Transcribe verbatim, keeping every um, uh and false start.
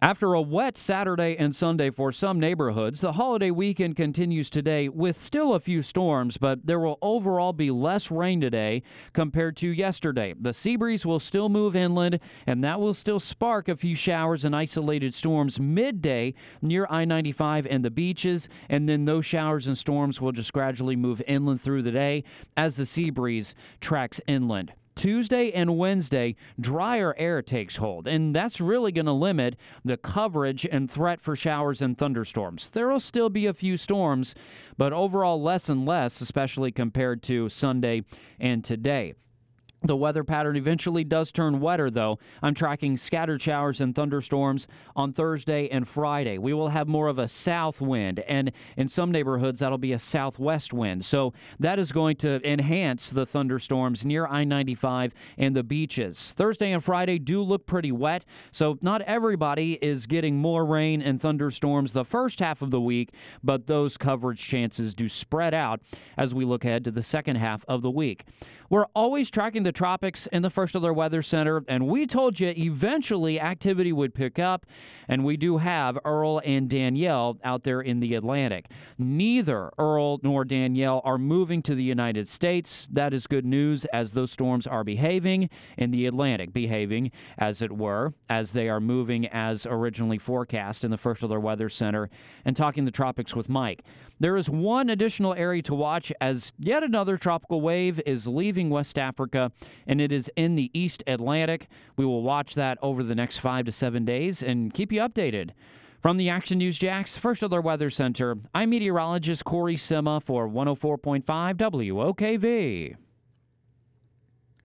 After a wet Saturday and Sunday for some neighborhoods, the holiday weekend continues today with still a few storms, but there will overall be less rain today compared to yesterday. The sea breeze will still move inland, and that will still spark a few showers and isolated storms midday near I ninety-five and the beaches, and then those showers and storms will just gradually move inland through the day as the sea breeze tracks inland. Tuesday and Wednesday, drier air takes hold, and that's really going to limit the coverage and threat for showers and thunderstorms. There will still be a few storms, but overall less and less, especially compared to Sunday and today. The weather pattern eventually does turn wetter, though. I'm tracking scattered showers and thunderstorms on Thursday and Friday. We will have more of a south wind, and in some neighborhoods, that'll be a southwest wind. So that is going to enhance the thunderstorms near I ninety-five and the beaches. Thursday and Friday do look pretty wet, so not everybody is getting more rain and thunderstorms the first half of the week, but those coverage chances do spread out as we look ahead to the second half of the week. We're always tracking the tropics in the First Alert Weather Center, and we told you eventually activity would pick up, and we do have Earl and Danielle out there in the Atlantic. Neither Earl nor Danielle are moving to the United States. That is good news, as those storms are behaving in the Atlantic, behaving, as it were, as they are moving as originally forecast in the First Alert Weather Center, and talking the tropics with Mike. There is one additional area to watch as yet another tropical wave is leaving West Africa, and it is in the East Atlantic. We will watch that over the next five to seven days and keep you updated. From the Action News Jax First Alert Weather Center, I'm meteorologist Corey Sima for one oh four point five W O K V.